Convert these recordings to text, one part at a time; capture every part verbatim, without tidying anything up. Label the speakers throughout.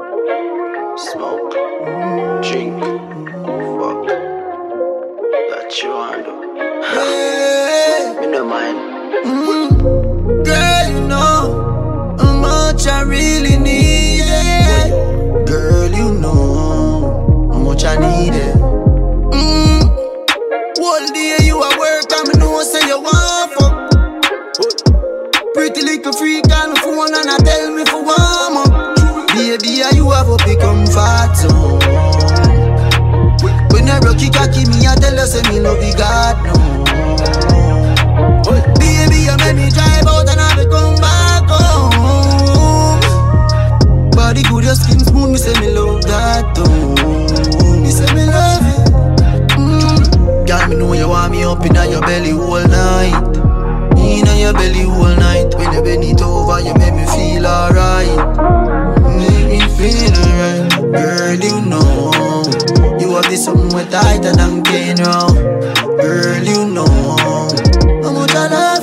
Speaker 1: Smoke, drink, fuck. That you want to do.
Speaker 2: Hey.
Speaker 1: Me no mind.
Speaker 2: Mm. Girl, you know how much I really need it. Girl, you know how much I need it. Mm. All day you at work and me know say you want fuck. Pretty little freak on the phone and I tell me for warm up. Baby, you have a big comfort zone. When I rock you cocky me, I tell you say me love you God no. Baby, you make me drive out and I be come back home. Body good, your skin smooth, me say me love that too. Me say me love it. Mm. Girl, me know you want me up inna your belly all night. Inna your belly all night. When you bend it over, you make me feel alright. Make me feel alright. Girl, you know you have this something way tighter than cane now. Girl, you know how much I love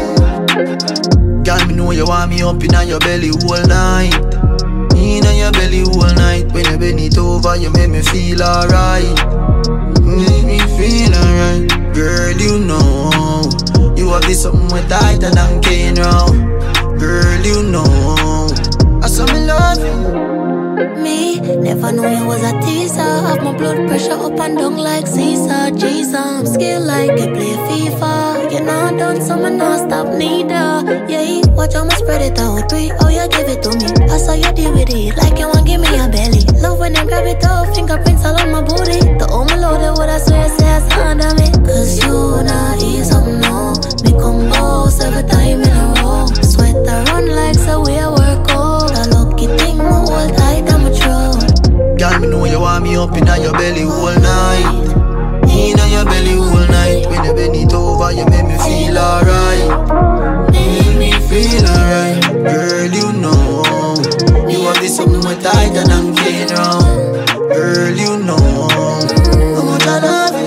Speaker 2: it. Girl, me know you want me up inna your belly all night. Inna your belly all night. When you bend it over, you make me feel alright. Make me feel alright. Girl, you know you have this something way tighter than cane now. Girl, you know I saw me love you.
Speaker 3: Me, never know you was a teaser. Have my blood pressure up and down like Caesar. Jesus, I'm skilled like you play FIFA. You know done so me not stop neither. Yeah, watch how me spread it out. Pre, oh you give it to me. I saw you deal with it like you want give me a belly. Love when them grab it out, fingerprints all on my booty. The only loaded what I swear say it's under me. Cause you not ease up no. Me come boss every time in a row. Sweat I run like so we a work out. A lucky thing my whole tight I'm a throw.
Speaker 2: Girl, me know you want me up inna your belly all night. Inna your belly all night. When you bend it over, you make me feel alright. Make me feel alright. Girl, you know you have this something way tighter than cane now. Girl, you know how much I love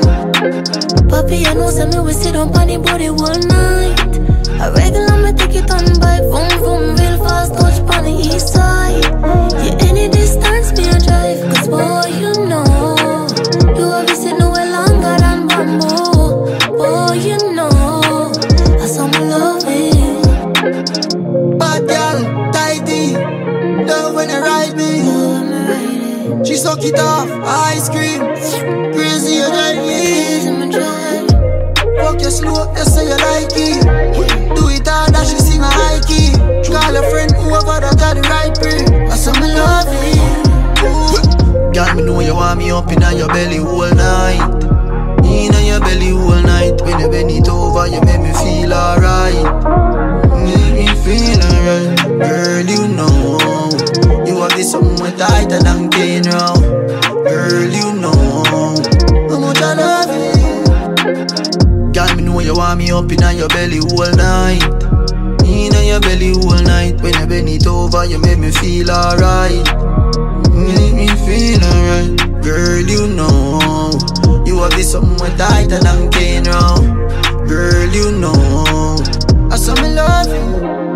Speaker 2: it.
Speaker 3: Papi, I know say me we sit on funny body all night. A regular me take it on bike, boom boom, real fast touch on the east side. Yeah, any distance me a drive, cause boy you know you have been sitting away longer than bamboo. Boy you know I saw me love it.
Speaker 2: Bad girl, tighty, love when you ride me.
Speaker 3: Love when me ride it.
Speaker 2: She suck it off, ice cream, crazy you drive
Speaker 3: Crazy
Speaker 2: me.
Speaker 3: me drive.
Speaker 2: Fuck you slow, you say you like it. Do it hard and she sing a high key. Call a friend whoever that got the right pre. I saw me love it. Girl, me know you want me up inna your belly all night. Inna your belly all night. When you bend it over, you make me feel alright. Make me feel alright. Girl, you know you have this something way tighter than cane now. Girl, you know how much I love it. Girl, me know you want me up inna your belly all night. Inna your belly all night. When you bend it over, you make me feel alright. Make me feel alright. Girl, you know you have this something way tighter than cane now. Girl, you know I saw me love you.